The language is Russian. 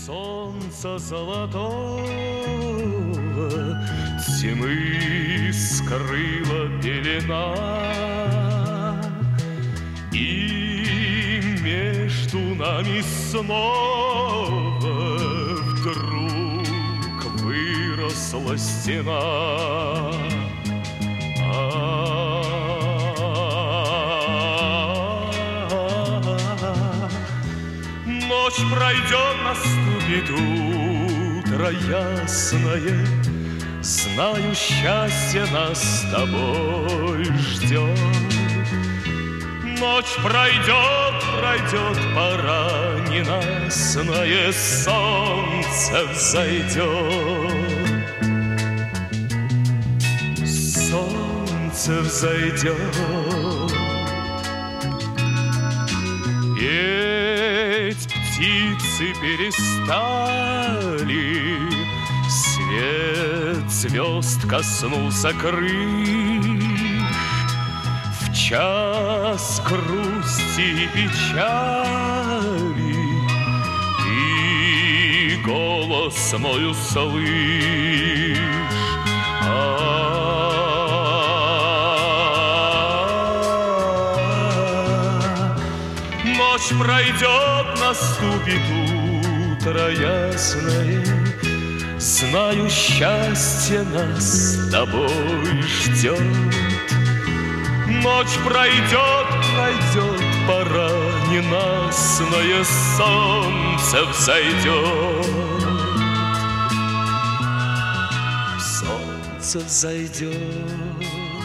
Солнца золотого тьмы скрыла пелена, и между нами снова вдруг выросла стена. Ночь пройдет, наступит утро ясное, знаю, счастье нас с тобой ждет. Ночь пройдет, пройдет, пора ненастное, солнце взойдет. Солнце взойдет. Петь птицы перестали, свет звезд коснулся крыш. В час грусти и печали ты голос мой услышь. Ночь пройдет, наступит утро ясное, знаю, счастье нас с тобой ждет. Ночь пройдет, пройдет, пора ненастное, солнце взойдет. Солнце взойдет.